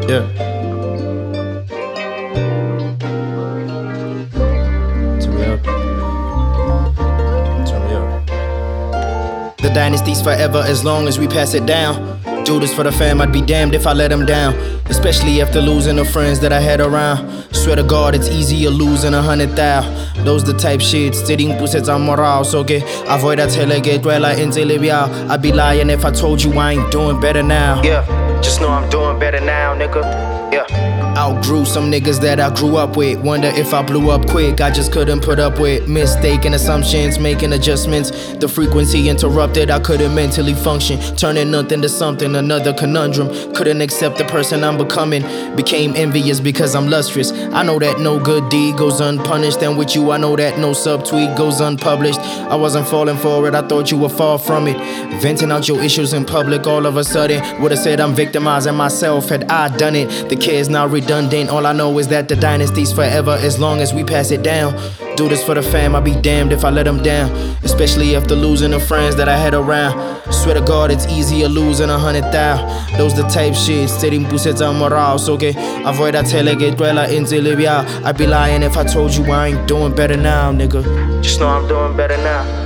Yeah. Turn me up. Turn me up. The dynasty's forever as long as we pass it down. Do this for the fam, I'd be damned if I let them down. Especially after losing the friends that I had around. Swear to God, it's easier losing 100,000. Those the type shit, sitting pusetsa moral. So ke avoid that telege dwella in telebiao. I'd be lying if I told you I ain't doing better now. Yeah, just know I'm doing better now, nigga. Yeah. Outgrew some niggas that I grew up with. Wonder if I blew up quick, I just couldn't put up with mistaken assumptions, making adjustments. The frequency interrupted, I couldn't mentally function. Turning nothing to something, another conundrum. Couldn't accept the person I'm becoming. Became envious because I'm lustrous. I know that no good deed goes unpunished, and with you I know that no subtweet goes unpublished. I wasn't falling for it, I thought you were far from it. Venting out your issues in public all of a sudden. Would've said I'm victimizing myself had I done it. The care's now redundant. All I know is that the dynasty's forever as long as we pass it down. Do this for the fam, I'd be damned if I let them down. Especially after losing the friends that I had around. Swear to God, it's easier losing 100,000. Those the type shit, sitting pusetsa moral. So ke avoid that telege dwella in telebiao. I'd be lying if I told you I ain't doing better now, nigga. Just know I'm doing better now.